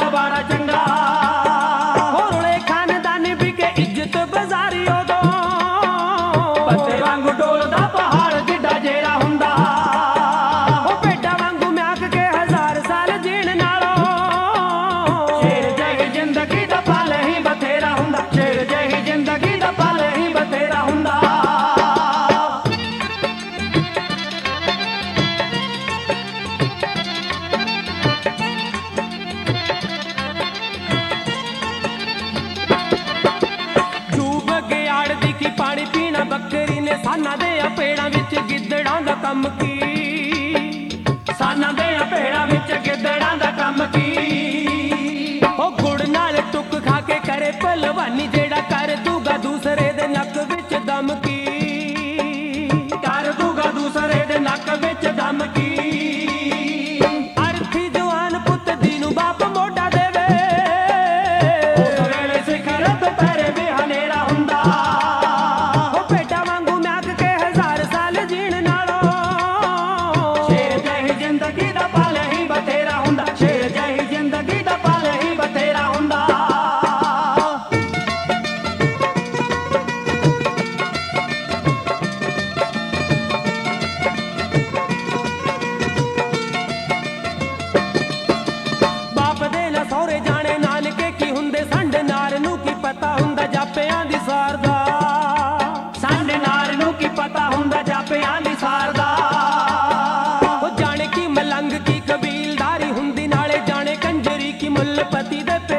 ਬਾੜਾ ਚੰਗਾ ਹੋਰਲੇ ਖਾਨਦਾਨੀ ਵੀ ਕੇ ਇੱਜ਼ਤ ਬਜ਼ਾਰੀ ਉਦੋਂ ਪੱਤੇ ਵਾਂਗੂ ਡੋਲਦਾ ਪਹਾੜ ਜਿੱਡਾ ਜੇਰਾ ਹੁੰਦਾ ਉਹ ਭੇਡਾਂ ਵਾਂਗੂ ਮਿਆਕ ਕੇ 1000 ਸਾਲ ਜੀਣ ਨਾਲੋਂ ਸ਼ੇਰ ਜਿਹੀ ਜ਼ਿੰਦਗੀ ਦਾ ਪਲ ਹੀ ਬਥੇਰਾ ਹੁੰਦਾ ਸ਼ੇਰ ਜਿਹੀ ਜ਼ਿੰਦਗੀ ਦਾ ਪਲ ਹੀ ਬਥੇਰਾ ਹੁੰਦਾ ਪਾਣੀ ਪੀਣਾ ਬੱਕਰੀ ਨੇ ਸਾਨਾਂ ਦੇ ਪੇੜਾਂ ਵਿੱਚ ਗਿੱਦੜਾਂ ਦਾ ਕੰਮ ਕੀ ਸਾਨਾਂ ਦੇ ਪੇੜਾਂ ਵਿੱਚ ਗਿੱਦੜਾਂ ਦਾ ਕੰਮ ਕੀ ਉਹ ਗੁੜ ਨਾਲ ਟੁੱਕ ਖਾ ਕੇ ਕਰੇ ਪਹਿਲਵਾਨੀ ਜਿਹੜਾ ਕਰ ਦੂਗਾ ਦੂਸਰੇ ਦੇ ਨੱਕ ਵਿੱਚ ਦਮ ਕੀ ਕਰ ਦੂਗਾ ਦੂਸਰੇ ਦੇ ਨੱਕ ਵਿੱਚ ਦਮ ਕੀ ਅਰਥੀ ਜਵਾਨ ਪੁੱਤ ਦੀ ਨੂੰ ਬਾਪ ਮੋਢਾ ਦੇਵੇ ਉਸ ਵੇਲੇ ਸਿਖਰ ਦੁਪਹਿਰੇ ਵੀ ਹਨੇਰਾ ਹੁੰਦਾ ਪਤਾ ਹੁੰਦਾ ਜਾਪਿਆਂ ਦੀ ਸਾਰ ਦਾ ਸੰਡ ਨਾਰ ਨੂੰ ਕੀ ਪਤਾ ਹੁੰਦਾ ਜਾਪਿਆਂ ਦੀ ਸਾਰ ਦਾ ਉਹ ਜਾਣੇ ਕੀ ਮਲੰਗ ਕੀ ਕਬੀਲਦਾਰੀ ਹੁੰਦੀ ਨਾਲੇ ਜਾਣੇ ਕੰਜਰੀ ਕੀ ਮੁੱਲ ਪਤੀ ਦੇ